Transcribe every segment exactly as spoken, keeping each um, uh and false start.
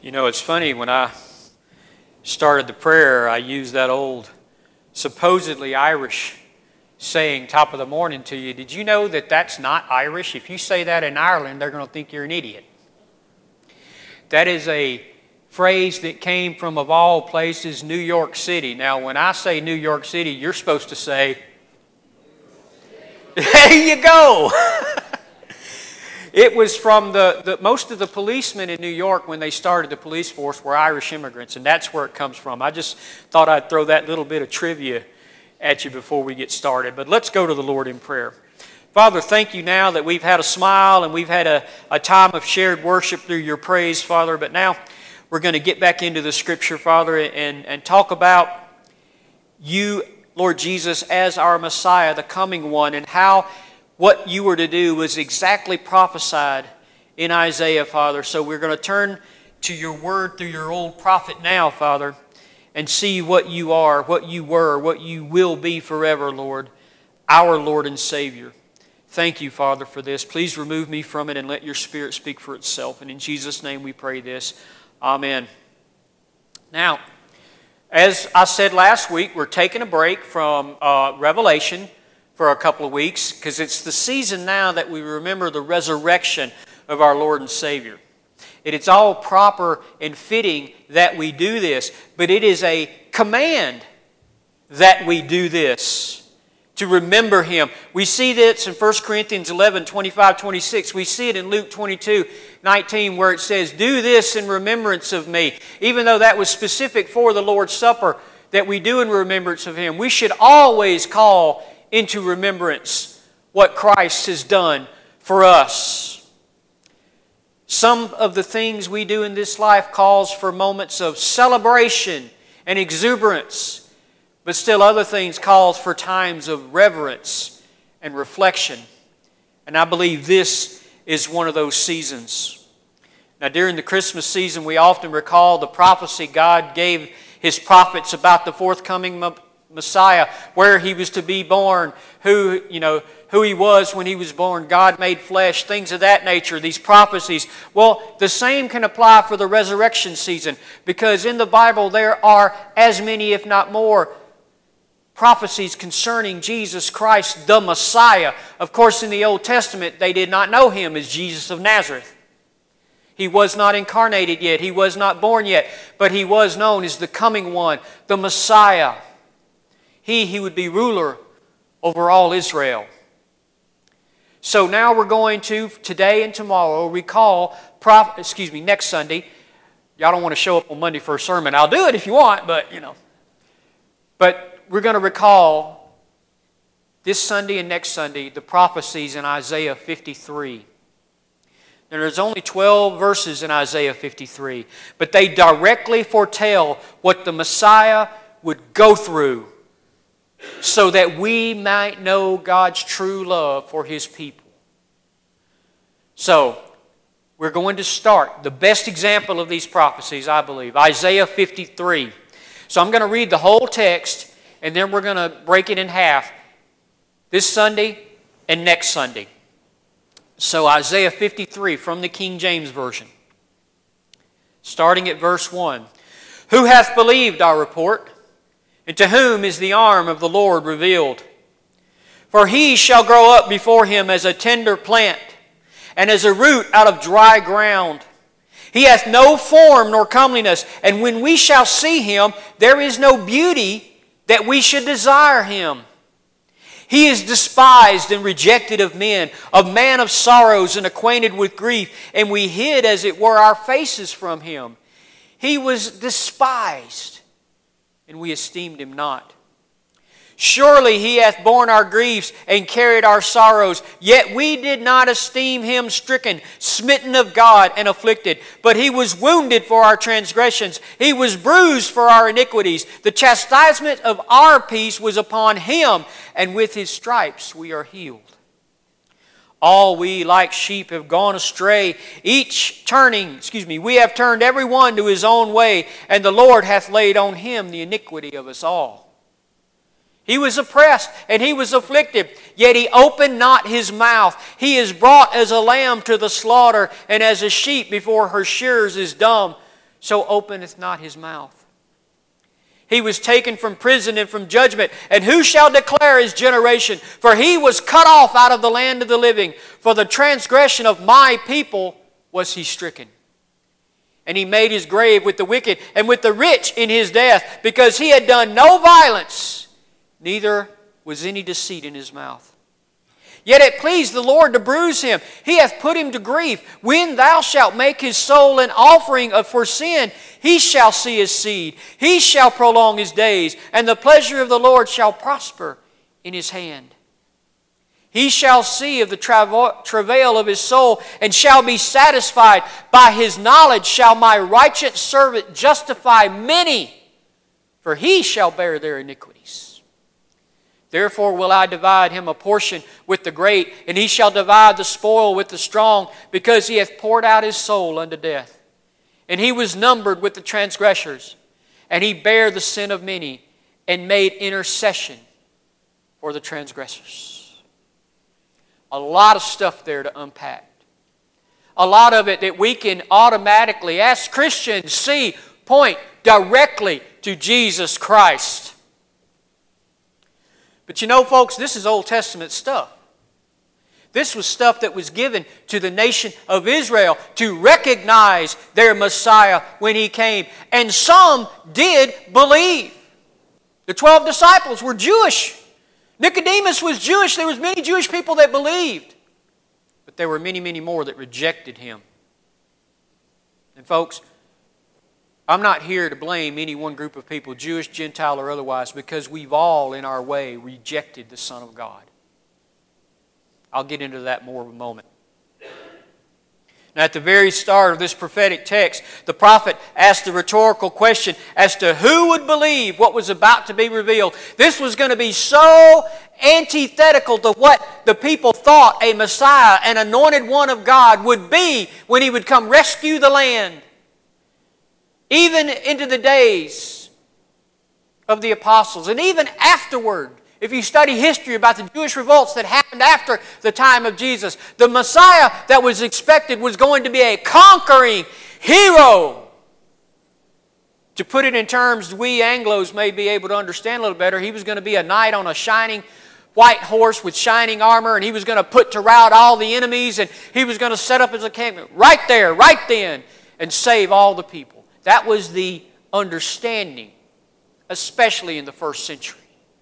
You know, it's funny, when I started the prayer, I used that old supposedly Irish saying, top of the morning to you. Did you know that that's not Irish? If you say that in Ireland, they're going to think you're an idiot. That is a phrase that came from, of all places, New York City. Now, when I say New York City, you're supposed to say, there you go. It was from the, the, most of the policemen in New York when they started the police force were Irish immigrants, and that's where it comes from. I just thought I'd throw that little bit of trivia at you before we get started. But let's go to the Lord in prayer. Father, thank you now that we've had a smile and we've had a, a time of shared worship through your praise, Father. But now we're going to get back into the Scripture, Father, and, and talk about you, Lord Jesus, as our Messiah, the coming one, and how what you were to do was exactly prophesied in Isaiah, Father. So we're going to turn to your word through your old prophet now, Father, and see what you are, what you were, what you will be forever, Lord, our Lord and Savior. Thank you, Father, for this. Please remove me from it and let your Spirit speak for itself. And in Jesus' name we pray this. Amen. Now, as I said last week, we're taking a break from uh, Revelation for a couple of weeks, because it's the season now that we remember the resurrection of our Lord and Savior. It is all proper and fitting that we do this, but it is a command that we do this, to remember Him. We see this in First Corinthians eleven, twenty-five, twenty-six. We see it in Luke twenty-two, nineteen, where it says, do this in remembrance of me. Even though that was specific for the Lord's Supper that we do in remembrance of Him, we should always call into remembrance what Christ has done for us. Some of the things we do in this life calls for moments of celebration and exuberance, but still other things calls for times of reverence and reflection. And I believe this is one of those seasons. Now, during the Christmas season, we often recall the prophecy God gave His prophets about the forthcoming Messiah, where He was to be born, who, you know, who He was when He was born, God made flesh, things of that nature, these prophecies. Well, the same can apply for the resurrection season, because in the Bible there are as many, if not more, prophecies concerning Jesus Christ, the Messiah. Of course, in the Old Testament, they did not know Him as Jesus of Nazareth. He was not incarnated yet. He was not born yet. But He was known as the coming one, the Messiah. He, he would be ruler over all Israel. So now we're going to, today and tomorrow, recall, prof, excuse me, next Sunday. Y'all don't want to show up on Monday for a sermon. I'll do it if you want, but, you know. But we're going to recall this Sunday and next Sunday the prophecies in Isaiah fifty-three. Now, there's only twelve verses in Isaiah fifty-three, but they directly foretell what the Messiah would go through, so that we might know God's true love for His people. So, we're going to start the best example of these prophecies, I believe, Isaiah fifty-three. So I'm going to read the whole text, and then we're going to break it in half this Sunday and next Sunday. So Isaiah fifty-three from the King James Version, starting at verse one. Who hath believed our report? And to whom is the arm of the Lord revealed? For he shall grow up before him as a tender plant, and as a root out of dry ground. He hath no form nor comeliness, and when we shall see him, there is no beauty that we should desire him. He is despised and rejected of men, a man of sorrows and acquainted with grief, and we hid, as it were, our faces from him. He was despised, and we esteemed him not. Surely he hath borne our griefs and carried our sorrows, yet we did not esteem him stricken, smitten of God, and afflicted. But he was wounded for our transgressions, he was bruised for our iniquities. The chastisement of our peace was upon him, and with his stripes we are healed. All we like sheep have gone astray, each turning, excuse me, we have turned every one to his own way, and the Lord hath laid on him the iniquity of us all. He was oppressed and he was afflicted, yet he opened not his mouth. He is brought as a lamb to the slaughter, and as a sheep before her shearers is dumb, so openeth not his mouth. He was taken from prison and from judgment. And who shall declare his generation? For he was cut off out of the land of the living. For the transgression of my people was he stricken. And he made his grave with the wicked and with the rich in his death, because he had done no violence, neither was any deceit in his mouth. Yet it pleased the Lord to bruise him. He hath put him to grief. When thou shalt make his soul an offering of for sin, he shall see his seed. He shall prolong his days, and the pleasure of the Lord shall prosper in his hand. He shall see of the travail of his soul, and shall be satisfied. By his knowledge shall my righteous servant justify many, for he shall bear their iniquities. Therefore will I divide him a portion with the great, and he shall divide the spoil with the strong, because he hath poured out his soul unto death. And he was numbered with the transgressors, and he bare the sin of many, and made intercession for the transgressors. A lot of stuff there to unpack. A lot of it that we can automatically, as Christians, see, point directly to Jesus Christ. But you know, folks, this is Old Testament stuff. This was stuff that was given to the nation of Israel to recognize their Messiah when He came. And some did believe. The twelve disciples were Jewish. Nicodemus was Jewish. There was many Jewish people that believed. But there were many, many more that rejected Him. And folks, I'm not here to blame any one group of people, Jewish, Gentile, or otherwise, because we've all, in our way, rejected the Son of God. I'll get into that more in a moment. Now, at the very start of this prophetic text, the prophet asked the rhetorical question as to who would believe what was about to be revealed. This was going to be so antithetical to what the people thought a Messiah, an anointed one of God, would be when He would come rescue the land. Even into the days of the apostles, and even afterward, if you study history about the Jewish revolts that happened after the time of Jesus, the Messiah that was expected was going to be a conquering hero. To put it in terms we Anglos may be able to understand a little better, he was going to be a knight on a shining white horse with shining armor, and he was going to put to rout all the enemies, and he was going to set up his encampment right there, right then, and save all the people. That was the understanding, especially in the first century.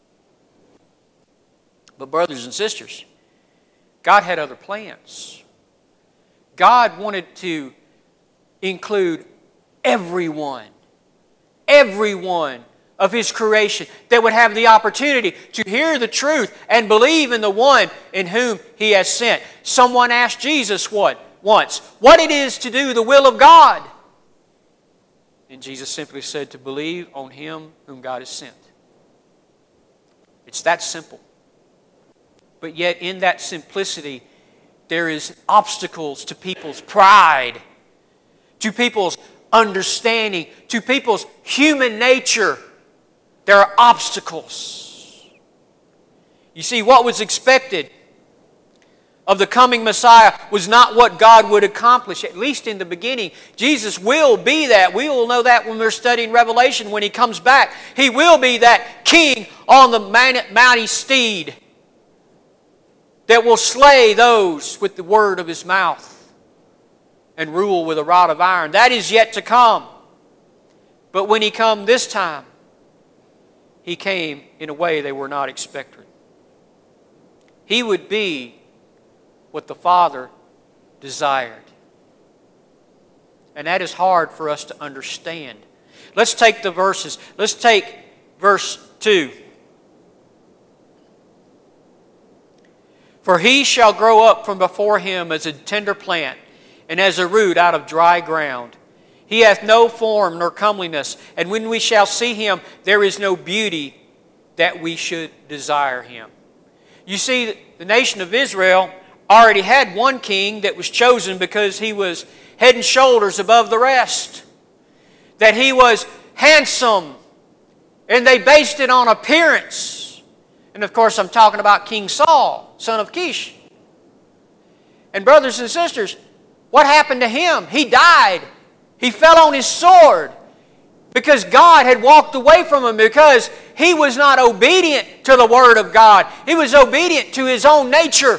But brothers and sisters, God had other plans. God wanted to include everyone, everyone of His creation that would have the opportunity to hear the truth and believe in the one in whom He has sent. Someone asked Jesus what? Once, what it is to do the will of God. And Jesus simply said to believe on Him whom God has sent. It's that simple. But yet in that simplicity, there is obstacles to people's pride, to people's understanding, to people's human nature. There are obstacles. You see, what was expected of the coming Messiah was not what God would accomplish, at least in the beginning. Jesus will be that. We will know that when we're studying Revelation. When He comes back, He will be that king on the mighty steed that will slay those with the word of His mouth and rule with a rod of iron. That is yet to come. But when He come this time, He came in a way they were not expecting. He would be what the Father desired. And that is hard for us to understand. Let's take the verses. Let's take verse two. For he shall grow up from before him as a tender plant, and as a root out of dry ground. He hath no form nor comeliness, and when we shall see him, there is no beauty that we should desire him. You see, the nation of Israel already had one king that was chosen because he was head and shoulders above the rest. That he was handsome, and they based it on appearance. And of course, I'm talking about King Saul, son of Kish. And brothers and sisters, what happened to him? He died. He He fell on his sword because God had walked away from him, because he was not obedient to the Word of God. He was obedient to his own nature.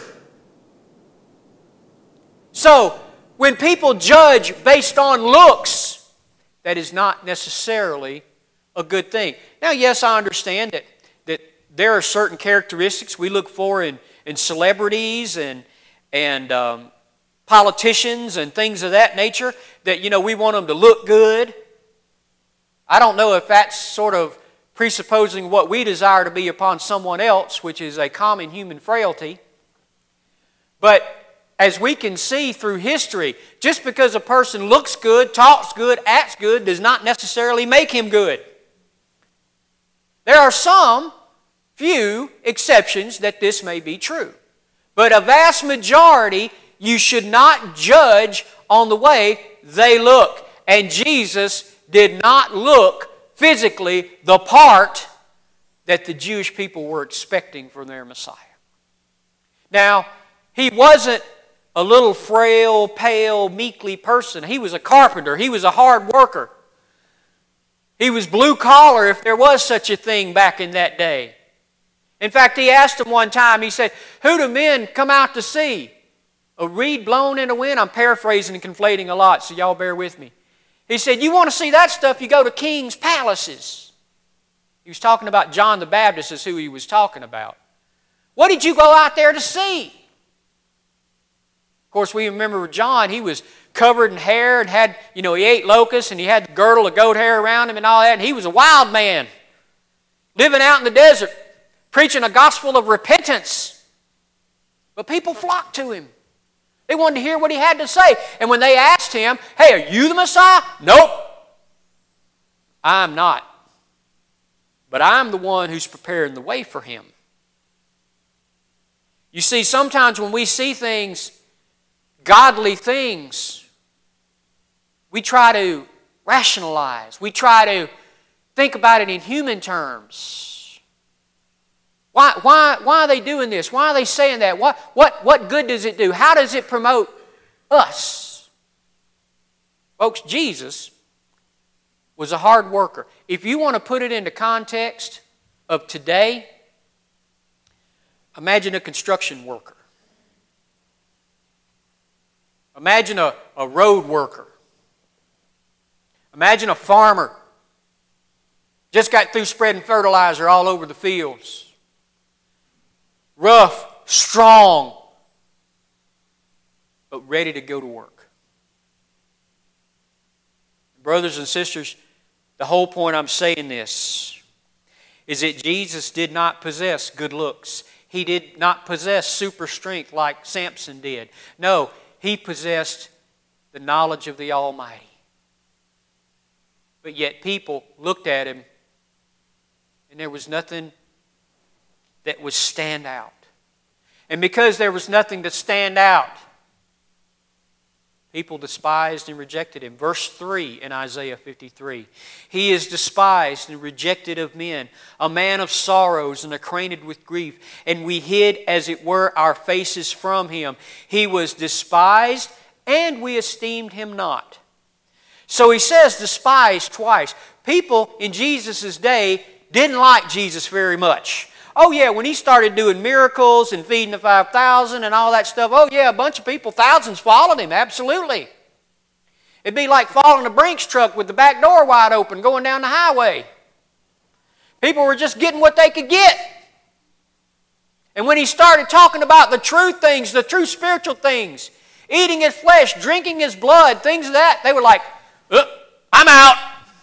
So, when people judge based on looks, that is not necessarily a good thing. Now, yes, I understand that, that there are certain characteristics we look for in, in celebrities and, and um, politicians and things of that nature, that, you know, we want them to look good. I don't know if that's sort of presupposing what we desire to be upon someone else, which is a common human frailty. But as we can see through history, just because a person looks good, talks good, acts good, does not necessarily make him good. There are some few exceptions that this may be true. But a vast majority, you should not judge on the way they look. And Jesus did not look physically the part that the Jewish people were expecting from their Messiah. Now, he wasn't a little frail, pale, meekly person. He was a carpenter. He was a hard worker. He was blue collar, if there was such a thing back in that day. In fact, he asked him one time, he said, "Who do men come out to see? A reed blown in the wind?" I'm paraphrasing and conflating a lot, so y'all bear with me. He said, "You want to see that stuff, you go to kings' palaces." He was talking about John the Baptist is who he was talking about. What did you go out there to see? Of course, we remember John, he was covered in hair and had, you know, he ate locusts and he had the girdle of goat hair around him and all that, and he was a wild man living out in the desert, preaching a gospel of repentance. But people flocked to him. They wanted to hear what he had to say. And when they asked him, "Hey, are you the Messiah?" "Nope, I'm not. But I'm the one who's preparing the way for him." You see, sometimes when we see things, godly things, we try to rationalize. We try to think about it in human terms. Why, why, why are they doing this? Why are they saying that? What, what, what good does it do? How does it promote us? Folks, Jesus was a hard worker. If you want to put it into context of today, imagine a construction worker. Imagine a, a road worker. Imagine a farmer. Just got through spreading fertilizer all over the fields. Rough, strong, but ready to go to work. Brothers and sisters, the whole point I'm saying this is that Jesus did not possess good looks. He did not possess super strength like Samson did. No, he possessed the knowledge of the Almighty. But yet people looked at him and there was nothing that would stand out. And because there was nothing to stand out, people despised and rejected him. Verse three in Isaiah fifty-three. "He is despised and rejected of men, a man of sorrows and acquainted with grief, and we hid as it were our faces from him. He was despised and we esteemed him not." So he says despised twice. People in Jesus' day didn't like Jesus very much. Oh yeah, when he started doing miracles and feeding the five thousand and all that stuff, oh yeah, a bunch of people, thousands followed him, absolutely. It'd be like following a Brinks truck with the back door wide open going down the highway. People were just getting what they could get. And when he started talking about the true things, the true spiritual things, eating his flesh, drinking his blood, things of that, they were like, uh, "I'm out."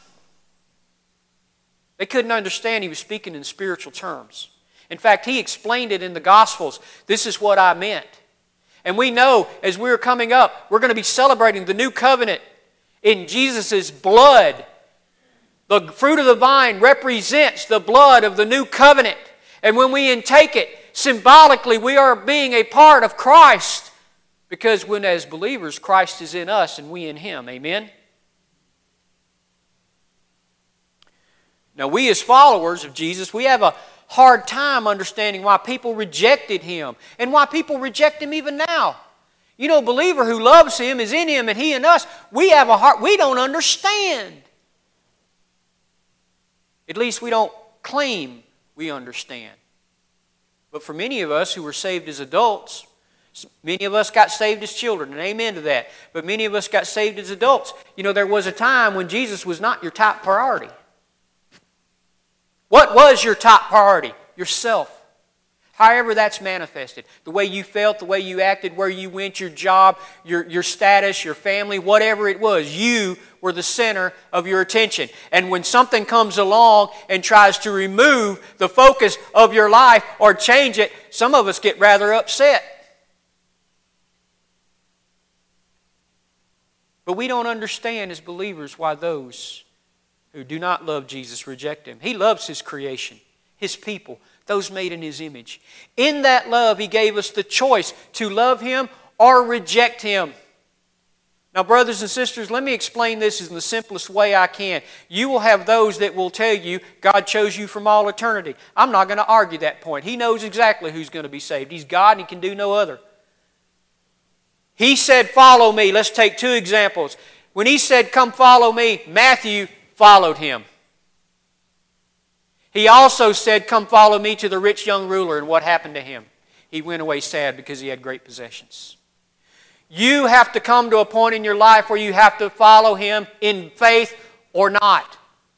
They couldn't understand he was speaking in spiritual terms. In fact, he explained it in the Gospels. This is what I meant. And we know as we're coming up, we're going to be celebrating the new covenant in Jesus' blood. The fruit of the vine represents the blood of the new covenant. And when we intake it, symbolically we are being a part of Christ. Because when as believers, Christ is in us and we in Him. Amen? Now we as followers of Jesus, we have a hard time understanding why people rejected Him and why people reject Him even now. You You know, a believer who loves Him is in Him and He in us. We have a heart we don't understand. At least we don't claim we understand. But for many of us who were saved as adults, many of us got saved as children, and amen to that. But many of us got saved as adults. You know, there was a time when Jesus was not your top priority. What was your top priority? Yourself. However that's manifested. The way you felt, the way you acted, where you went, your job, your, your status, your family, whatever it was. You were the center of your attention. And when something comes along and tries to remove the focus of your life or change it, some of us get rather upset. But we don't understand as believers why those who do not love Jesus reject Him. He loves His creation, His people, those made in His image. In that love, He gave us the choice to love Him or reject Him. Now, brothers and sisters, let me explain this in the simplest way I can. You will have those that will tell you God chose you from all eternity. I'm not going to argue that point. He knows exactly who's going to be saved. He's God and He can do no other. He said, follow me. Let's take two examples. When He said, come follow me, Matthew followed Him. He also said, come follow me to the rich young ruler. And what happened to him? He went away sad because he had great possessions. You have to come to a point in your life where you have to follow Him in faith or not.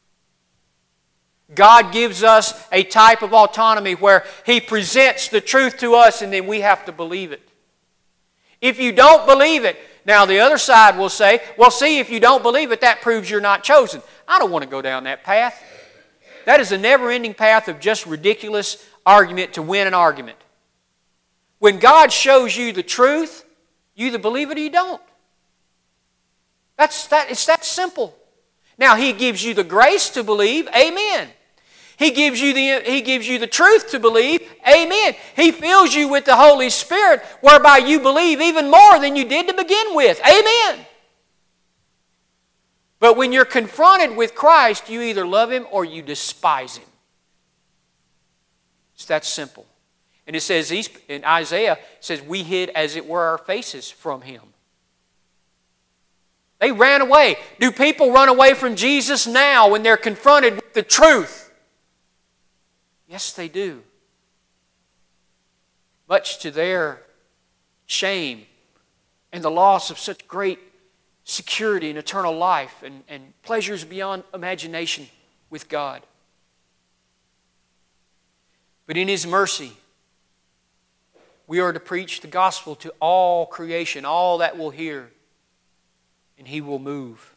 God gives us a type of autonomy where He presents the truth to us and then we have to believe it. If you don't believe it, now the other side will say, well, see, if you don't believe it, that proves you're not chosen. I don't want to go down that path. That is a never-ending path of just ridiculous argument to win an argument. When God shows you the truth, you either believe it or you don't. That's that. It's that simple. Now, He gives you the grace to believe. Amen. He gives you the, He gives you the truth to believe. Amen. He fills you with the Holy Spirit whereby you believe even more than you did to begin with. Amen. But when you're confronted with Christ, you either love Him or you despise Him. It's that simple. And it says in Isaiah, it says, we hid as it were our faces from Him. They ran away. Do people run away from Jesus now when they're confronted with the truth? Yes, they do. Much to their shame and the loss of such great security and eternal life and, and pleasures beyond imagination with God. But in His mercy, we are to preach the gospel to all creation, all that will hear, and He will move.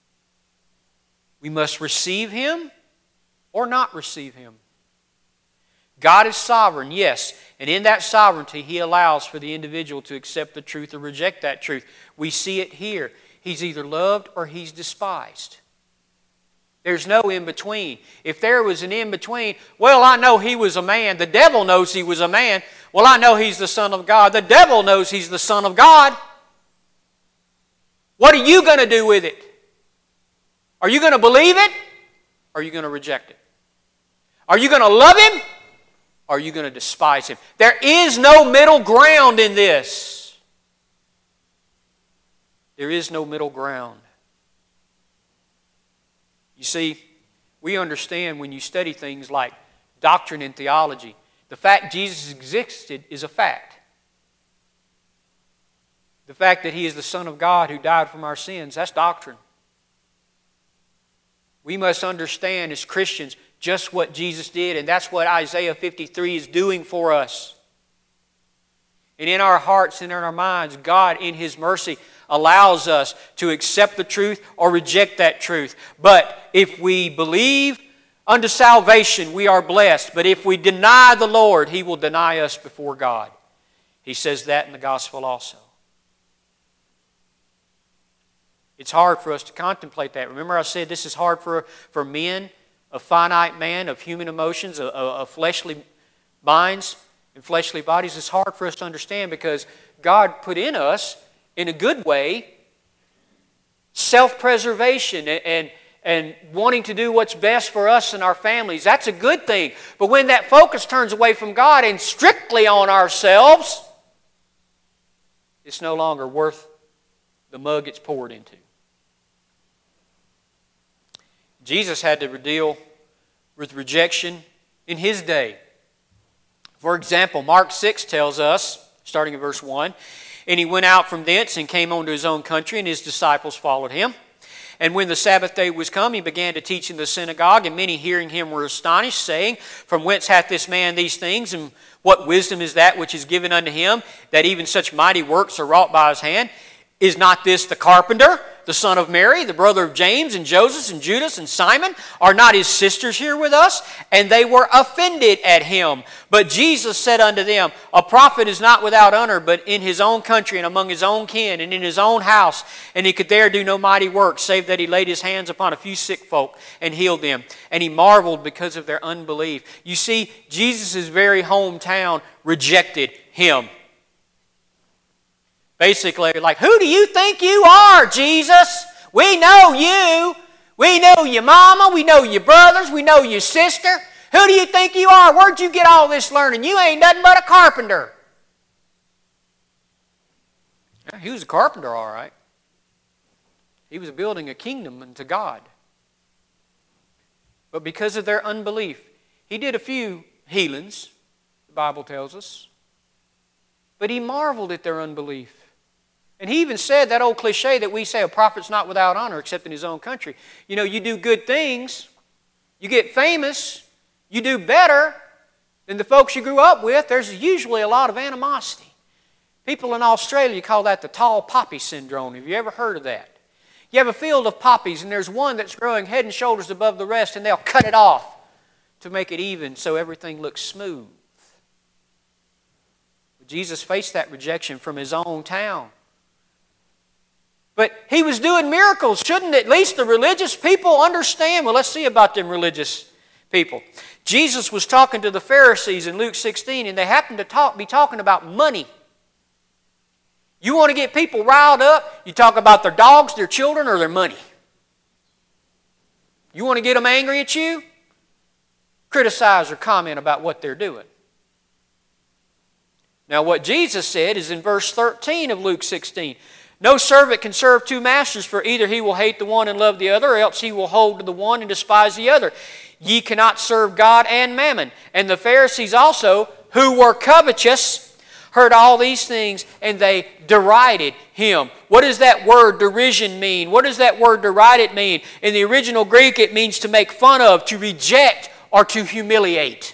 We must receive Him or not receive Him. God is sovereign, yes, and in that sovereignty He allows for the individual to accept the truth or reject that truth. We see it here. He's either loved or He's despised. There's no in-between. If there was an in-between, well, I know He was a man. The devil knows He was a man. Well, I know He's the Son of God. The devil knows He's the Son of God. What are you going to do with it? Are you going to believe it? Or are you going to reject it? Are you going to love Him? Or are you going to despise Him? There is no middle ground in this. There is no middle ground. You see, we understand when you study things like doctrine and theology, the fact Jesus existed is a fact. The fact that He is the Son of God who died from our sins, that's doctrine. We must understand as Christians just what Jesus did, and that's what Isaiah fifty-three is doing for us. And in our hearts and in our minds, God, in His mercy, allows us to accept the truth or reject that truth. But if we believe unto salvation, we are blessed. But if we deny the Lord, He will deny us before God. He says that in the gospel also. It's hard for us to contemplate that. Remember I said this is hard for, for men, a finite man, of human emotions, of, of fleshly minds and fleshly bodies. It's hard for us to understand because God put in us, in a good way, self-preservation and, and, and wanting to do what's best for us and our families. That's a good thing. But when that focus turns away from God and strictly on ourselves, It's no longer worth the mug it's poured into. Jesus had to deal with rejection in His day. For example, Mark six tells us, starting in verse one, "And He went out from thence and came unto His own country, and His disciples followed Him. And when the Sabbath day was come, He began to teach in the synagogue, and many hearing Him were astonished, saying, From whence hath this man these things, and what wisdom is that which is given unto Him, that even such mighty works are wrought by His hand? Is not this the carpenter, the son of Mary, the brother of James and Joseph and Judas and Simon? Are not his sisters here with us? And they were offended at Him. But Jesus said unto them, A prophet is not without honor, but in his own country and among his own kin and in his own house. And he could there do no mighty work, save that he laid his hands upon a few sick folk and healed them. And he marveled because of their unbelief." You see, Jesus' very hometown rejected Him. Basically, like, who do you think you are, Jesus? We know you. We know your mama. We know your brothers. We know your sister. Who do you think you are? Where'd you get all this learning? You ain't nothing but a carpenter. Yeah, he was a carpenter, all right. He was building a kingdom unto God. But because of their unbelief, He did a few healings, the Bible tells us. But He marveled at their unbelief. And He even said that old cliche that we say, a prophet's not without honor except in his own country. You know, you do good things, you get famous, you do better than the folks you grew up with, there's usually a lot of animosity. People in Australia call that the tall poppy syndrome. Have you ever heard of that? You have a field of poppies and there's one that's growing head and shoulders above the rest, and they'll cut it off to make it even so everything looks smooth. Jesus faced that rejection from His own town. But He was doing miracles. Shouldn't at least the religious people understand? Well, let's see about them religious people. Jesus was talking to the Pharisees in Luke sixteen, and they happened to talk, be talking about money. You want to get people riled up, you talk about their dogs, their children, or their money. You want to get them angry at you? Criticize or comment about what they're doing. Now what Jesus said is in verse thirteen of Luke sixteen. "No servant can serve two masters, for either he will hate the one and love the other, or else he will hold to the one and despise the other. Ye cannot serve God and mammon." And the Pharisees also, who were covetous, heard all these things, and they derided Him. What does that word derision mean? What does that word derided mean? In the original Greek, it means to make fun of, to reject, or to humiliate.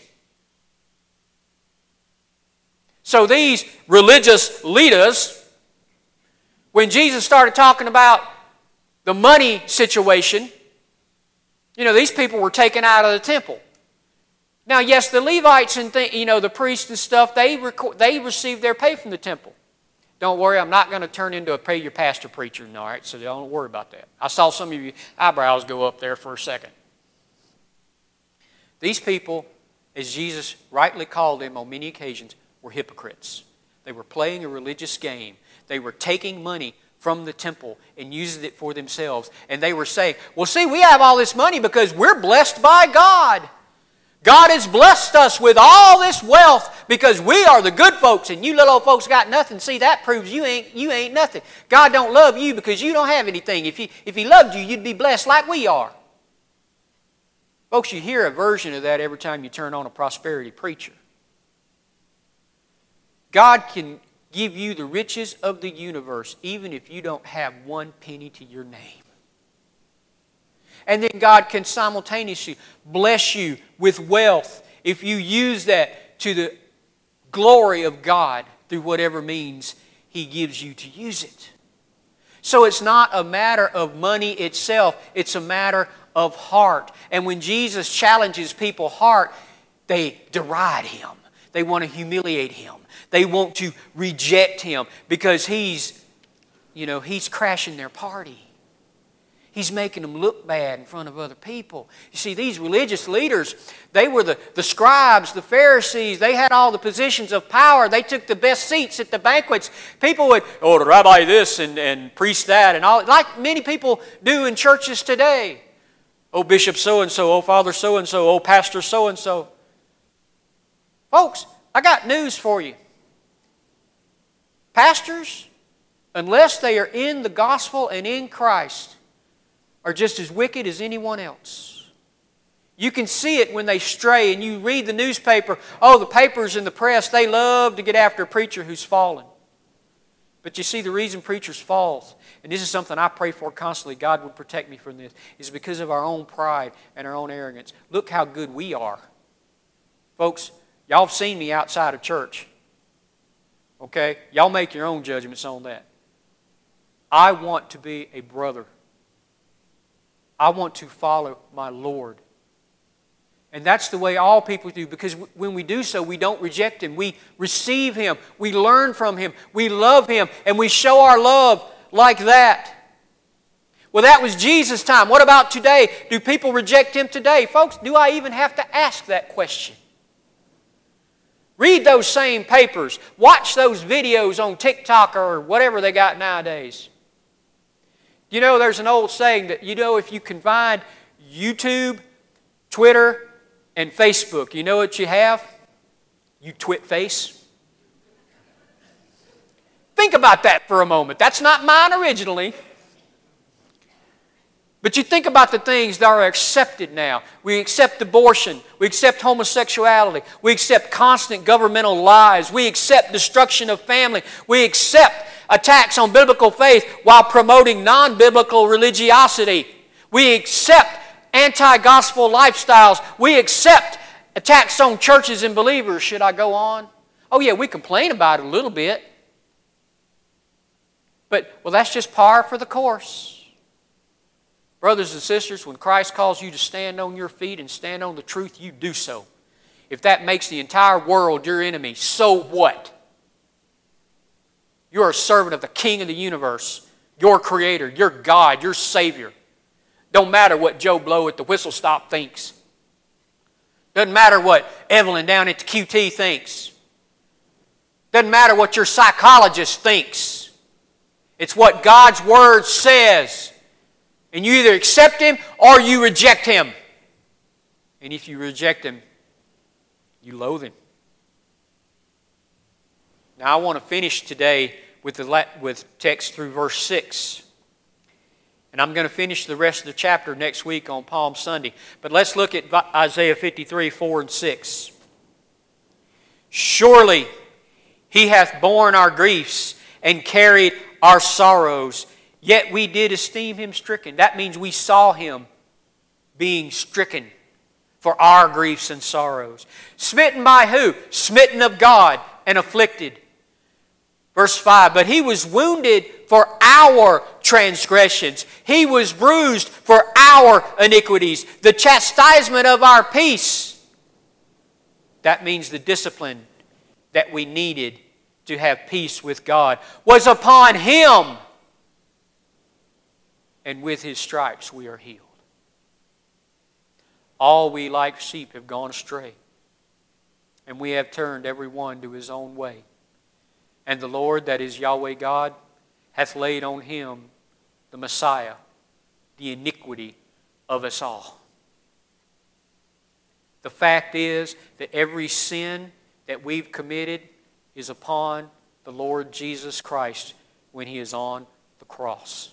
So these religious leaders, when Jesus started talking about the money situation, you know, these people were taken out of the temple. Now, yes, the Levites and th- you know the priests and stuff, they rec- they received their pay from the temple. Don't worry, I'm not going to turn into a pay your pastor preacher, all right? So don't worry about that. I saw some of your eyebrows go up there for a second. These people, as Jesus rightly called them on many occasions, were hypocrites. They were playing a religious game. They were taking money from the temple and using it for themselves. And they were saying, well, see, we have all this money because we're blessed by God. God has blessed us with all this wealth because we are the good folks, and you little old folks got nothing. See, that proves you ain't, you ain't nothing. God don't love you because you don't have anything. If he, if he loved you, you'd be blessed like we are. Folks, you hear a version of that every time you turn on a prosperity preacher. God can give you the riches of the universe even if you don't have one penny to your name. And then God can simultaneously bless you with wealth if you use that to the glory of God through whatever means He gives you to use it. So it's not a matter of money itself, it's a matter of heart. And when Jesus challenges people's heart, they deride Him. They want to humiliate Him. They want to reject Him because He's, you know, He's crashing their party. He's making them look bad in front of other people. You see, these religious leaders, they were the, the scribes, the Pharisees. They had all the positions of power. They took the best seats at the banquets. People would, oh, the rabbi this and, and priest that, and all, like many people do in churches today. Oh, bishop so-and-so, oh, father so-and-so, oh, pastor so-and-so. Folks, I got news for you. Pastors unless they are in the gospel and in Christ, are just as wicked as anyone else. You can see it when they stray and you read the newspaper. Oh, the papers and the press, they love to get after a preacher who's fallen. But you see, the reason preachers fall, and this is something I pray for constantly, God would protect me from this, is because of our own pride and our own arrogance. Look how good we are. Folks, y'all have seen me outside of church. Okay? Y'all make your own judgments on that. I want to be a brother. I want to follow my Lord. And that's the way all people do, because when we do so, we don't reject Him. We receive Him. We learn from Him. We love Him. And we show our love like that. Well, that was Jesus' time. What about today? Do people reject Him today? Folks, do I even have to ask that question? Read those same papers. Watch those videos on TikTok or whatever they got nowadays. You know, there's an old saying that, you know, if you combine YouTube, Twitter, and Facebook, you know what you have? You twit face. Think about that for a moment. That's not mine originally. But you think about the things that are accepted now. We accept abortion. We accept homosexuality. We accept constant governmental lies. We accept destruction of family. We accept attacks on biblical faith while promoting non-biblical religiosity. We accept anti-gospel lifestyles. We accept attacks on churches and believers. Should I go on? Oh yeah, we complain about it a little bit. But, well, that's just par for the course. Brothers and sisters, when Christ calls you to stand on your feet and stand on the truth, you do so. If that makes the entire world your enemy, so what? You're a servant of the King of the universe, your Creator, your God, your Savior. Don't matter what Joe Blow at the whistle stop thinks. Doesn't matter what Evelyn down at the Q T thinks. Doesn't matter what your psychologist thinks. It's what God's Word says. And you either accept Him or you reject Him. And if you reject Him, you loathe Him. Now I want to finish today with the with text through verse six. And I'm going to finish the rest of the chapter next week on Palm Sunday. But let's look at Isaiah fifty-three, four and six. Surely He hath borne our griefs and carried our sorrows, yet we did esteem Him stricken. That means we saw Him being stricken for our griefs and sorrows. Smitten by who? Smitten of God and afflicted. Verse five, but He was wounded for our transgressions. He was bruised for our iniquities. The chastisement of our peace. That means the discipline that we needed to have peace with God was upon Him. And with His stripes we are healed. All we like sheep have gone astray, and we have turned every one to his own way. And the Lord, that is Yahweh God, hath laid on Him, the Messiah, the iniquity of us all. The fact is that every sin that we've committed is upon the Lord Jesus Christ when He is on the cross.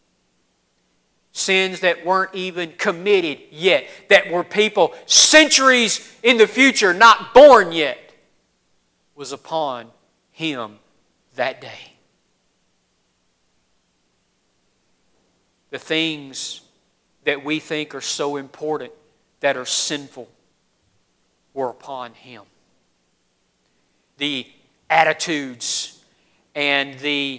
Sins that weren't even committed yet, that were people centuries in the future not born yet, was upon Him that day. The things that we think are so important, that are sinful, were upon Him. The attitudes and the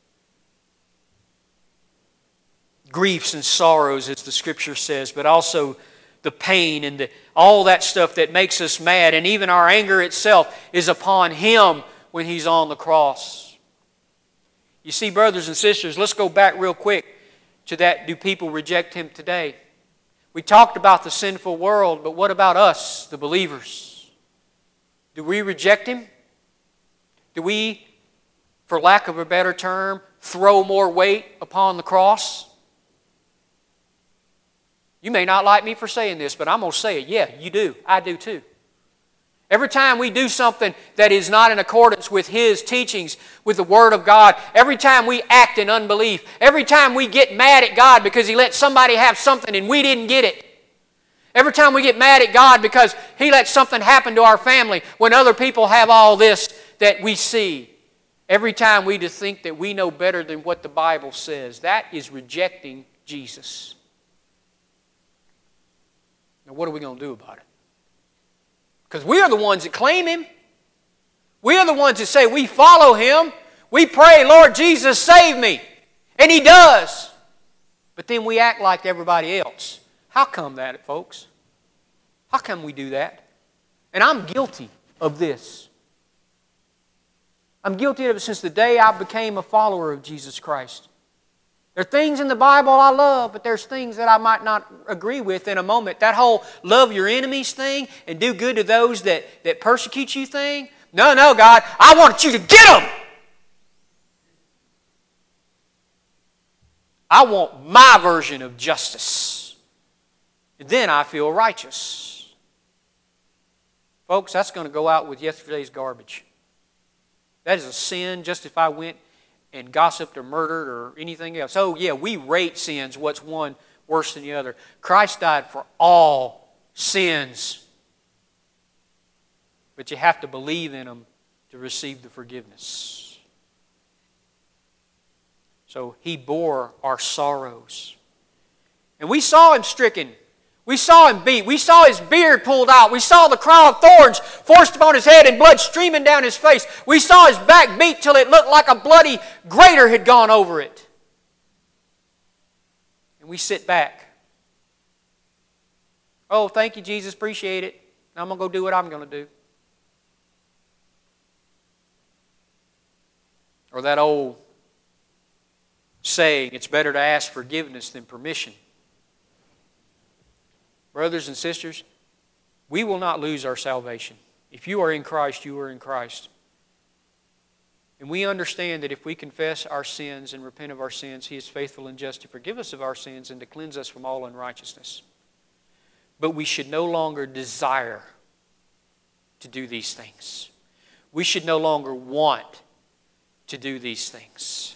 griefs and sorrows, as the Scripture says, but also the pain and the, all that stuff that makes us mad, and even our anger itself is upon Him when He's on the cross. You see, brothers and sisters, let's go back real quick to that, do people reject Him today? We talked about the sinful world, but what about us, the believers? Do we reject Him? Do we, for lack of a better term, throw more weight upon the cross? You may not like me for saying this, but I'm going to say it. Yeah, you do. I do too. Every time we do something that is not in accordance with His teachings, with the Word of God, every time we act in unbelief, every time we get mad at God because He let somebody have something and we didn't get it, every time we get mad at God because He let something happen to our family when other people have all this that we see, every time we just think that we know better than what the Bible says, that is rejecting Jesus. Now, what are we going to do about it? Because we are the ones that claim Him. We are the ones that say we follow Him. We pray, Lord Jesus, save me. And He does. But then we act like everybody else. How come that, folks? How come we do that? And I'm guilty of this. I'm guilty of it since the day I became a follower of Jesus Christ. There are things in the Bible I love, but there's things that I might not agree with in a moment. That whole love your enemies thing and do good to those that, that persecute you thing. No, no, God, I want you to get them. I want my version of justice. And then I feel righteous. Folks, that's going to go out with yesterday's garbage. That is a sin just if I went and gossiped or murdered or anything else. Oh yeah, we rate sins, what's one worse than the other. Christ died for all sins. But you have to believe in them to receive the forgiveness. So He bore our sorrows. And we saw Him stricken. We saw Him beat. We saw His beard pulled out. We saw the crown of thorns forced upon His head and blood streaming down His face. We saw His back beat till it looked like a bloody grater had gone over it. And we sit back. Oh, thank you, Jesus. Appreciate it. Now I'm going to go do what I'm going to do. Or that old saying, it's better to ask forgiveness than permission. Brothers and sisters, we will not lose our salvation. If you are in Christ, you are in Christ. And we understand that if we confess our sins and repent of our sins, He is faithful and just to forgive us of our sins and to cleanse us from all unrighteousness. But we should no longer desire to do these things. We should no longer want to do these things.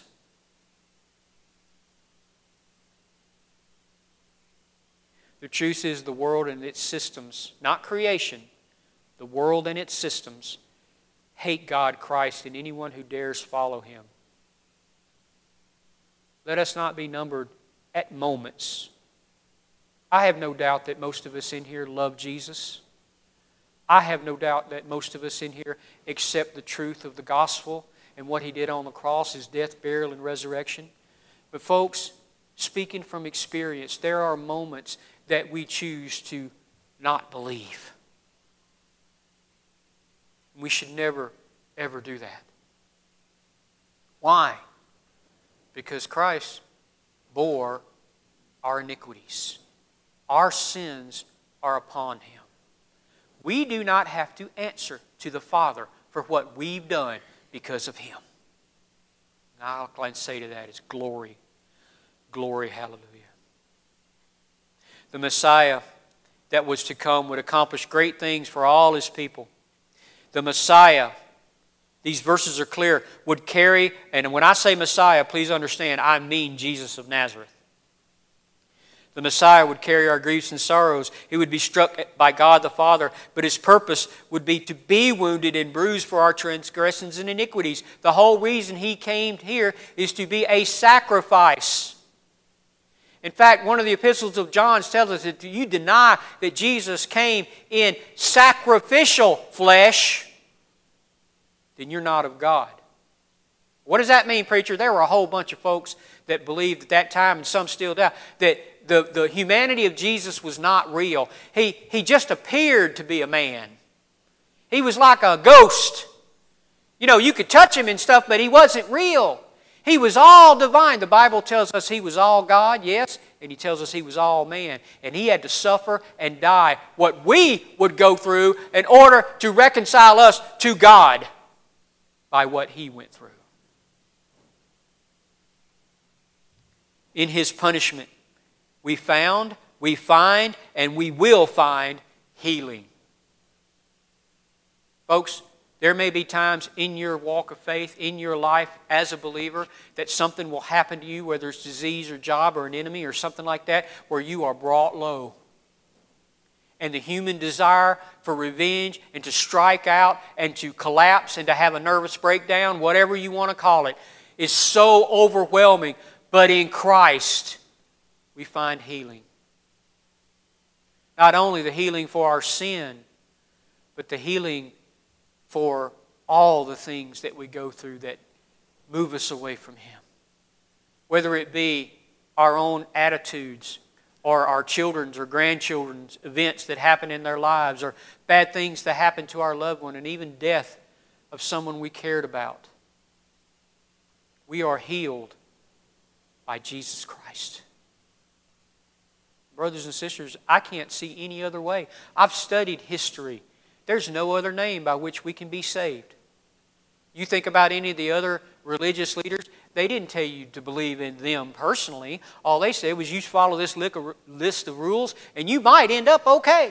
The truth is the world and its systems, not creation, the world and its systems hate God, Christ, and anyone who dares follow Him. Let us not be numbered at moments. I have no doubt that most of us in here love Jesus. I have no doubt that most of us in here accept the truth of the gospel and what He did on the cross, His death, burial, and resurrection. But folks, speaking from experience, there are moments that we choose to not believe. We should never, ever do that. Why? Because Christ bore our iniquities. Our sins are upon Him. We do not have to answer to the Father for what we've done because of Him. And all I can say to that is glory, glory, hallelujah. The Messiah that was to come would accomplish great things for all His people. The Messiah, these verses are clear, would carry, and when I say Messiah, please understand, I mean Jesus of Nazareth. The Messiah would carry our griefs and sorrows. He would be struck by God the Father, but His purpose would be to be wounded and bruised for our transgressions and iniquities. The whole reason He came here is to be a sacrifice. In fact, one of the epistles of John tells us that if you deny that Jesus came in sacrificial flesh, then you're not of God. What does that mean, preacher? There were a whole bunch of folks that believed at that time, and some still doubt, that the, the humanity of Jesus was not real. He, he just appeared to be a man. He was like a ghost. You know, you could touch Him and stuff, but He wasn't real. He was all divine. The Bible tells us He was all God, yes, and He tells us He was all man. And He had to suffer and die what we would go through in order to reconcile us to God by what He went through. In His punishment, we found, we find, and we will find healing. Folks, there may be times in your walk of faith, in your life as a believer, that something will happen to you, whether it's disease or job or an enemy or something like that, where you are brought low. And the human desire for revenge and to strike out and to collapse and to have a nervous breakdown, whatever you want to call it, is so overwhelming. But in Christ, we find healing. Not only the healing for our sin, but the healing for all the things that we go through that move us away from Him. Whether it be our own attitudes or our children's or grandchildren's events that happen in their lives, or bad things that happen to our loved one, and even death of someone we cared about. We are healed by Jesus Christ. Brothers and sisters, I can't see any other way. I've studied history. There's no other name by which we can be saved. You think about any of the other religious leaders, they didn't tell you to believe in them personally. All they said was you follow this list of rules and you might end up okay.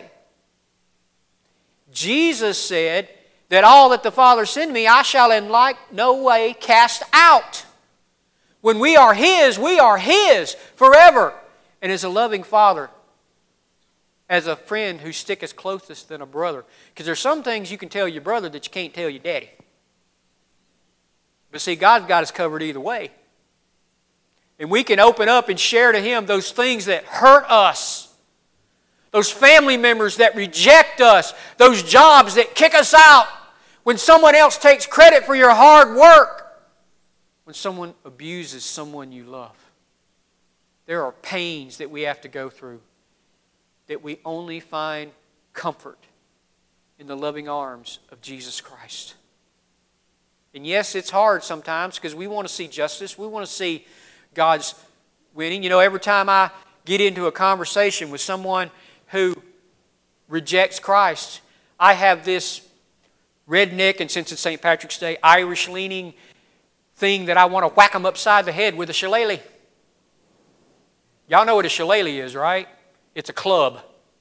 Jesus said that all that the Father sent me, I shall in like no way cast out. When we are His, we are His forever. And as a loving Father, as a friend who sticketh closest than a brother. Because there's some things you can tell your brother that you can't tell your daddy. But see, God's got us covered either way. And we can open up and share to Him those things that hurt us. Those family members that reject us. Those jobs that kick us out. When someone else takes credit for your hard work. When someone abuses someone you love. There are pains that we have to go through that we only find comfort in the loving arms of Jesus Christ. And yes, it's hard sometimes because we want to see justice. We want to see God's winning. You know, every time I get into a conversation with someone who rejects Christ, I have this redneck, and since it's Saint Patrick's Day, Irish-leaning thing that I want to whack them upside the head with a shillelagh. Y'all know what a shillelagh is, right? It's a club.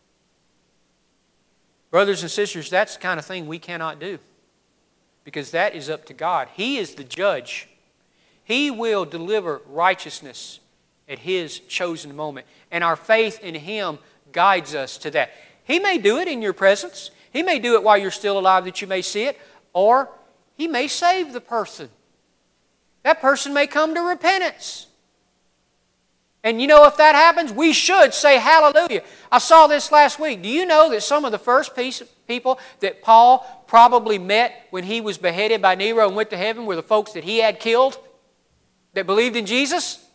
Brothers and sisters, that's the kind of thing we cannot do. Because that is up to God. He is the judge. He will deliver righteousness at His chosen moment. And our faith in Him guides us to that. He may do it in your presence. He may do it while you're still alive that you may see it. Or He may save the person. That person may come to repentance. And you know, if that happens, we should say hallelujah. I saw this last week. Do you know that some of the first piece of people that Paul probably met when he was beheaded by Nero and went to heaven were the folks that he had killed that believed in Jesus?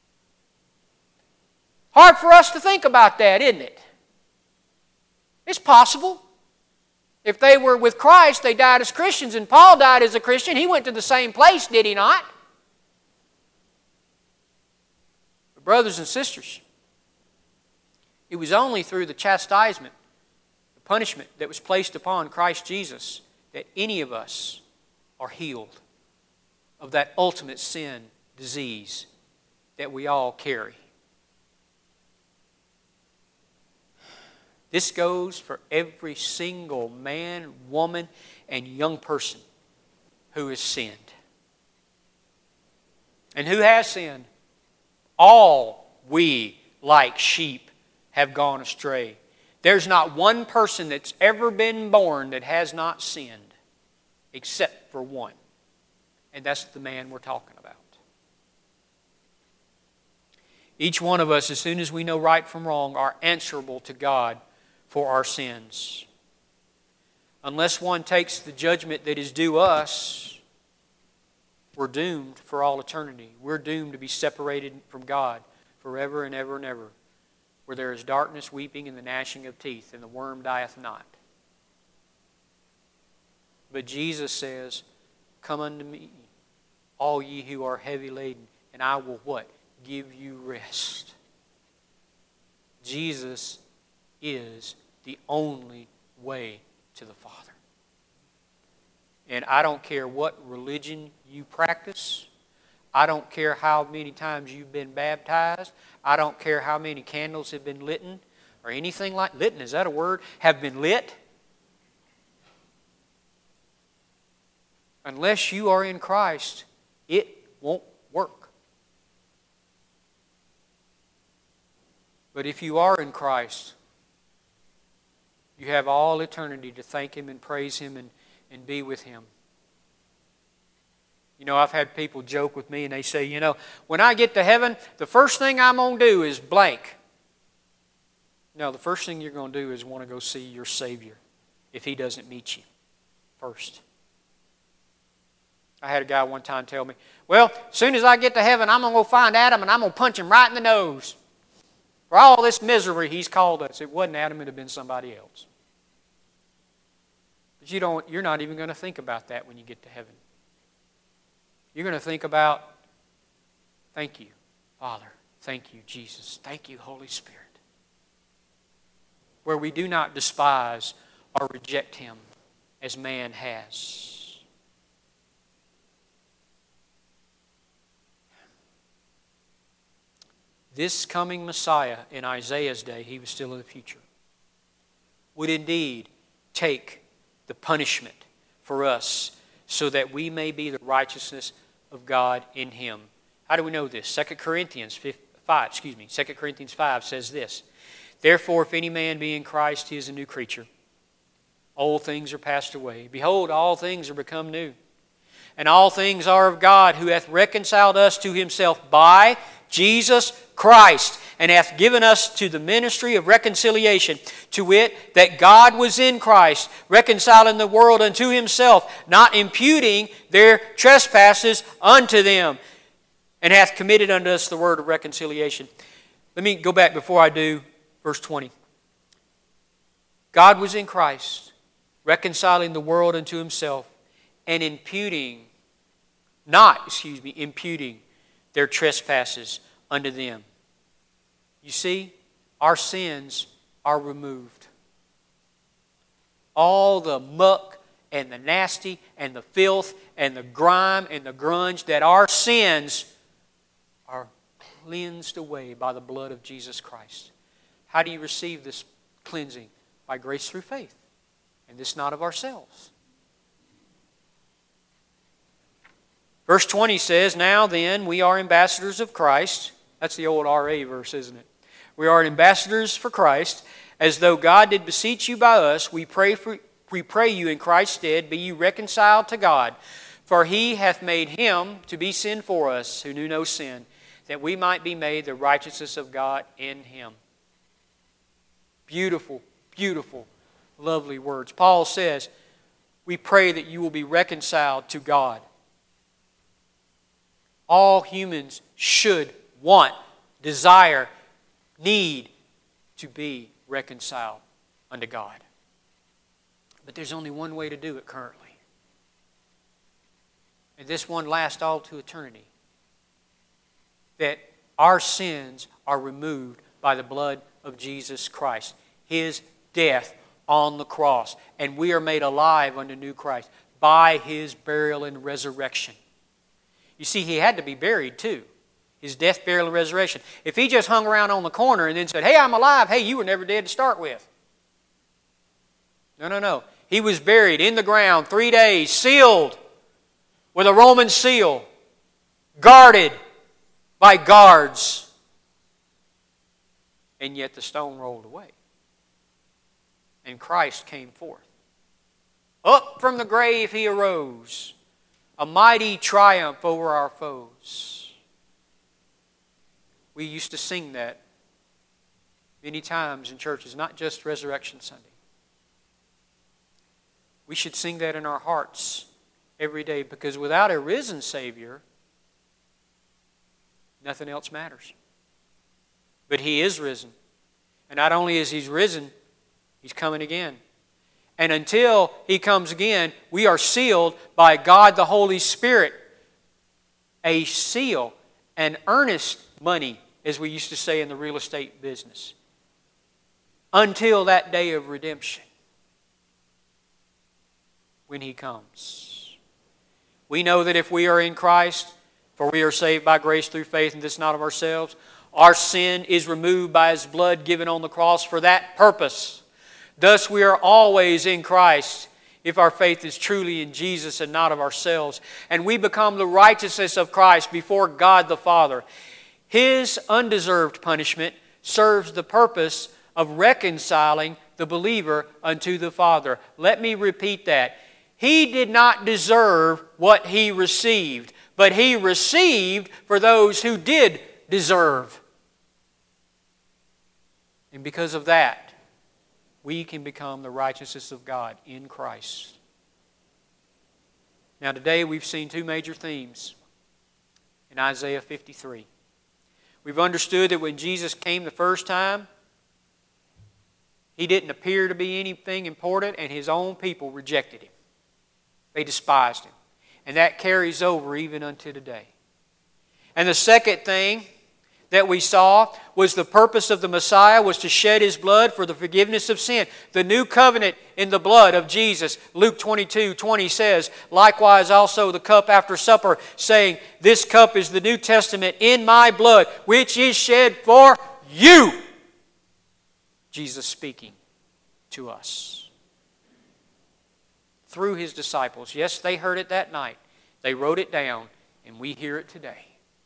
Hard for us to think about that, isn't it? It's possible. If they were with Christ, they died as Christians, and Paul died as a Christian. He went to the same place, did he not? Brothers and sisters, it was only through the chastisement, the punishment that was placed upon Christ Jesus that any of us are healed of that ultimate sin, disease that we all carry. This goes for every single man, woman, and young person who has sinned. And who has sinned? All we, like sheep, have gone astray. There's not one person that's ever been born that has not sinned, except for one. And that's the man we're talking about. Each one of us, as soon as we know right from wrong, are answerable to God for our sins. Unless one takes the judgment that is due us, we're doomed for all eternity. We're doomed to be separated from God forever and ever and ever, where there is darkness, weeping, and the gnashing of teeth, and the worm dieth not. But Jesus says, "Come unto me, all ye who are heavy laden, and I will" what? "Give you rest." Jesus is the only way to the Father. And I don't care what religion you practice. I don't care how many times you've been baptized. I don't care how many candles have been lit or anything like lit. Is that a word? Have been lit. Unless you are in Christ, it won't work. But if you are in Christ, you have all eternity to thank Him and praise Him and, and be with Him. You know, I've had people joke with me and they say, you know, when I get to heaven, the first thing I'm going to do is blank. No, the first thing you're going to do is want to go see your Savior if He doesn't meet you first. I had a guy one time tell me, well, as soon as I get to heaven, I'm going to go find Adam and I'm going to punch him right in the nose. For all this misery he's called us. It wasn't Adam, it would have been somebody else. But you don't, you're not even going to think about that when you get to heaven. You're going to think about, thank you, Father. Thank you, Jesus. Thank you, Holy Spirit. Where we do not despise or reject Him as man has. This coming Messiah in Isaiah's day, he was still in the future, would indeed take the punishment for us so that we may be the righteousness of God in Him. How do we know this? Second Corinthians five, excuse me, Second Corinthians five says this. Therefore, if any man be in Christ, he is a new creature. Old things are passed away. Behold, all things are become new. And all things are of God, who hath reconciled us to Himself by Jesus Christ, and hath given us to the ministry of reconciliation, to wit, that God was in Christ, reconciling the world unto Himself, not imputing their trespasses unto them, and hath committed unto us the word of reconciliation. Let me go back before I do, verse twenty. God was in Christ, reconciling the world unto Himself, and imputing, not, excuse me, imputing their trespasses unto them. You see, our sins are removed. All the muck and the nasty and the filth and the grime and the grunge that our sins are cleansed away by the blood of Jesus Christ. How do you receive this cleansing? By grace through faith. And this not of ourselves. Verse twenty says, Now then, we are ambassadors of Christ. That's the old R A verse, isn't it? We are ambassadors for Christ, as though God did beseech you by us. We pray, for, we pray you in Christ's stead, be ye reconciled to God. For He hath made Him to be sin for us, who knew no sin, that we might be made the righteousness of God in Him. Beautiful, beautiful, lovely words. Paul says, we pray that you will be reconciled to God. All humans should want, desire, need to be reconciled unto God. But there's only one way to do it currently. And this one lasts all to eternity. That our sins are removed by the blood of Jesus Christ. His death on the cross. And we are made alive unto new Christ by His burial and resurrection. You see, He had to be buried too. His death, burial, and resurrection. If He just hung around on the corner and then said, hey, I'm alive. Hey, you were never dead to start with. No, no, no. He was buried in the ground three days, sealed with a Roman seal, guarded by guards. And yet the stone rolled away. And Christ came forth. Up from the grave He arose. A mighty triumph over our foes. We used to sing that many times in churches, not just Resurrection Sunday. We should sing that in our hearts every day, because without a risen Savior, nothing else matters. But He is risen. And not only is He risen, He's coming again. And until He comes again, we are sealed by God the Holy Spirit. A seal, an earnest money, as we used to say in the real estate business. Until that day of redemption, when He comes. We know that if we are in Christ, for we are saved by grace through faith, and this not of ourselves, our sin is removed by His blood given on the cross for that purpose. Thus we are always in Christ, if our faith is truly in Jesus and not of ourselves. And we become the righteousness of Christ before God the Father. His undeserved punishment serves the purpose of reconciling the believer unto the Father. Let me repeat that. He did not deserve what He received, but He received for those who did deserve. And because of that, we can become the righteousness of God in Christ. Now today we've seen two major themes in Isaiah fifty-three. We've understood that when Jesus came the first time, He didn't appear to be anything important, and His own people rejected Him. They despised Him. And that carries over even unto today. And the second thing that we saw was the purpose of the Messiah was to shed His blood for the forgiveness of sin. The new covenant in the blood of Jesus. Luke twenty-two twenty says, likewise also the cup after supper, saying, this cup is the New Testament in my blood, which is shed for you. Jesus speaking to us through His disciples. Yes, they heard it that night. They wrote it down, and we hear it today.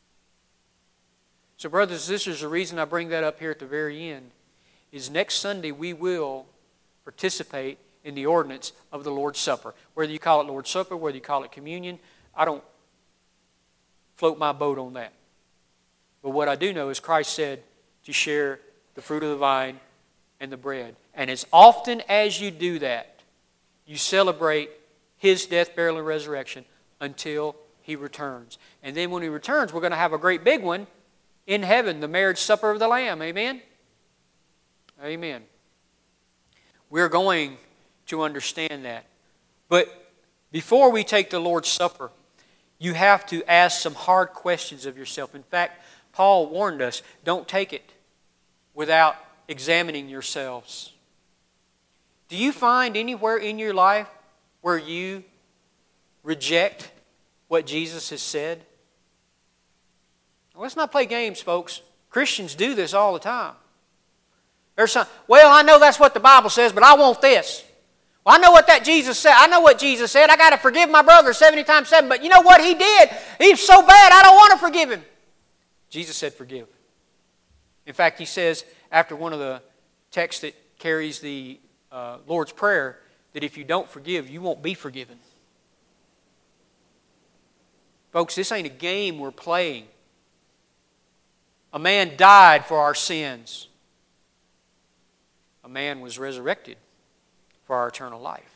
So brothers and sisters, the reason I bring that up here at the very end is next Sunday we will participate in the ordinance of the Lord's Supper. Whether you call it Lord's Supper, whether you call it communion, I don't float my boat on that. But what I do know is Christ said to share the fruit of the vine and the bread. And as often as you do that, you celebrate His death, burial, and resurrection until He returns. And then when He returns, we're going to have a great big one in heaven, the marriage supper of the Lamb. Amen? Amen. We're going to understand that. But before we take the Lord's Supper, you have to ask some hard questions of yourself. In fact, Paul warned us, don't take it without examining yourselves. Do you find anywhere in your life where you reject what Jesus has said? Let's not play games, folks. Christians do this all the time. There's some, well, I know that's what the Bible says, but I want this. Well, I know what that Jesus said. I know what Jesus said. I got to forgive my brother seventy times seven, but you know what He did? He's so bad, I don't want to forgive him. Jesus said forgive. In fact, He says, after one of the texts that carries the uh, Lord's Prayer, that if you don't forgive, you won't be forgiven. Folks, this ain't a game we're playing. A man died for our sins. A man was resurrected for our eternal life.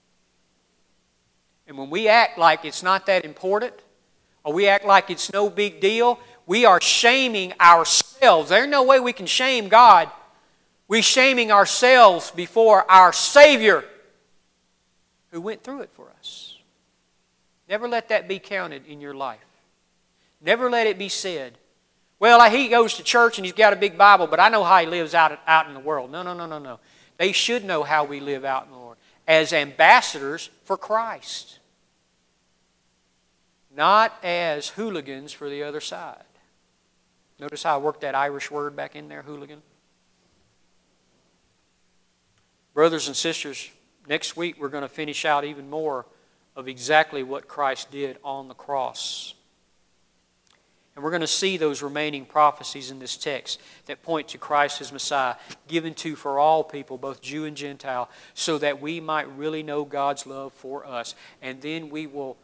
And when we act like it's not that important, or we act like it's no big deal, we are shaming ourselves. There's no way we can shame God. We're shaming ourselves before our Savior who went through it for us. Never let that be counted in your life. Never let it be said, well, he goes to church and he's got a big Bible, but I know how he lives out, out in the world. No, no, no, no, no. They should know how we live out in the Lord as ambassadors for Christ, not as hooligans for the other side. Notice how I worked that Irish word back in there, hooligan? Brothers and sisters, next week we're going to finish out even more of exactly what Christ did on the cross. And we're going to see those remaining prophecies in this text that point to Christ as Messiah, given to for all people, both Jew and Gentile, so that we might really know God's love for us. And then we will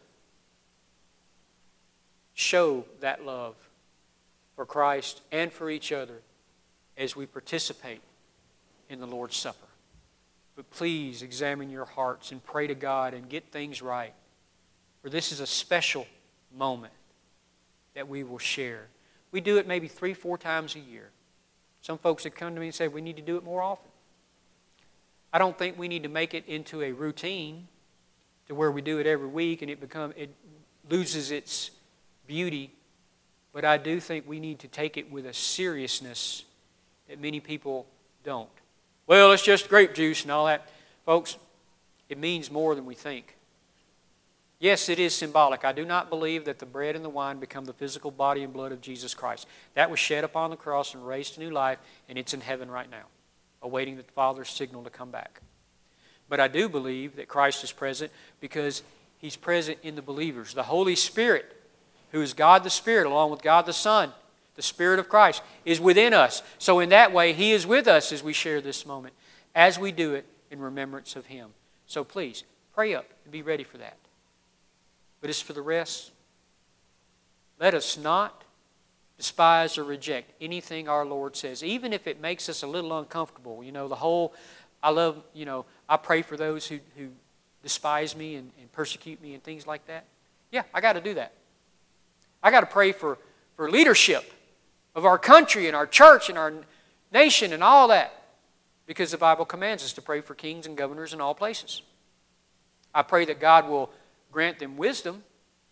show that love for Christ and for each other as we participate in the Lord's Supper. But please examine your hearts and pray to God and get things right. For this is a special moment that we will share. We do it maybe three, four times a year. Some folks have come to me and said we need to do it more often. I don't think we need to make it into a routine to where we do it every week and it become it loses its beauty. But I do think we need to take it with a seriousness that many people don't. Well, it's just grape juice and all that. Folks, it means more than we think. Yes, it is symbolic. I do not believe that the bread and the wine become the physical body and blood of Jesus Christ. That was shed upon the cross and raised to new life, and it's in heaven right now, awaiting the Father's signal to come back. But I do believe that Christ is present because He's present in the believers. The Holy Spirit, who is God the Spirit, along with God the Son, the Spirit of Christ, is within us. So in that way, He is with us as we share this moment, as we do it in remembrance of Him. So please, pray up and be ready for that. But as for the rest, let us not despise or reject anything our Lord says, even if it makes us a little uncomfortable. You know, the whole, I love, you know, I pray for those who, who despise me and, and persecute me and things like that. Yeah, I got to do that. I got to pray for, for leadership of our country and our church and our nation and all that, because the Bible commands us to pray for kings and governors in all places. I pray that God will grant them wisdom.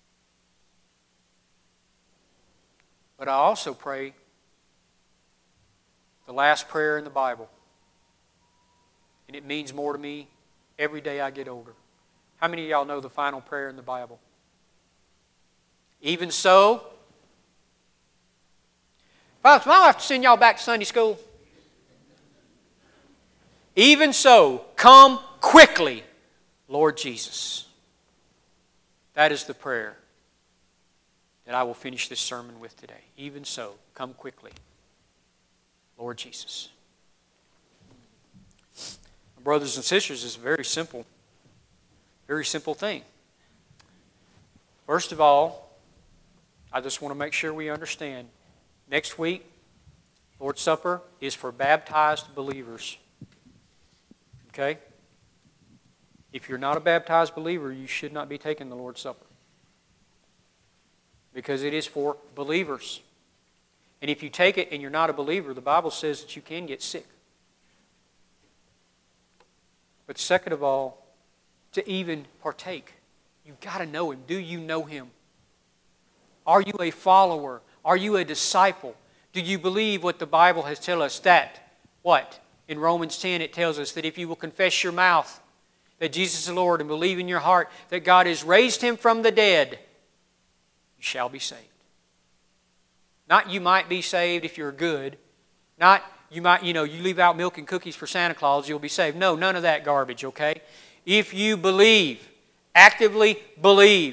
But I also pray the last prayer in the Bible. And it means more to me every day I get older. How many of y'all know the final prayer in the Bible? Even so, Father, I'll have to send y'all back to Sunday school. Even so, come quickly, Lord Jesus. That is the prayer that I will finish this sermon with today. Even so, come quickly, Lord Jesus. Brothers and sisters, it's a very simple, very simple thing. First of all, I just want to make sure we understand. Next week, Lord's Supper is for baptized believers. Okay? If you're not a baptized believer, you should not be taking the Lord's Supper. Because it is for believers. And if you take it and you're not a believer, the Bible says that you can get sick. But second of all, to even partake, you've got to know Him. Do you know Him? Are you a follower? Are you a disciple? Do you believe what the Bible has told us that, what? In Romans ten it tells us that if you will confess your mouth that Jesus is the Lord and believe in your heart that God has raised Him from the dead, you shall be saved. Not you might be saved if you're good. Not you might, you know, you leave out milk and cookies for Santa Claus, you'll be saved. No, none of that garbage, okay? If you believe, actively believe,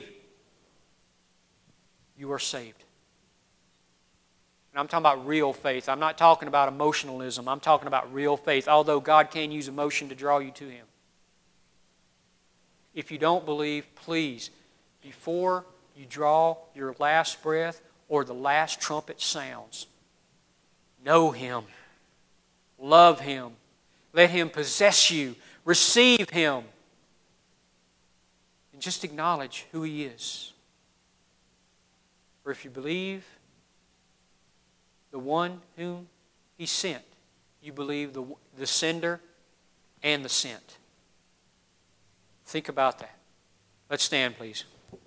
you are saved. And I'm talking about real faith. I'm not talking about emotionalism. I'm talking about real faith, although God can use emotion to draw you to Him. If you don't believe, please, before you draw your last breath or the last trumpet sounds, know Him. Love Him. Let Him possess you. Receive Him. And just acknowledge who He is. For if you believe the one whom He sent, you believe the, the sender and the sent. Think about that. Let's stand, please.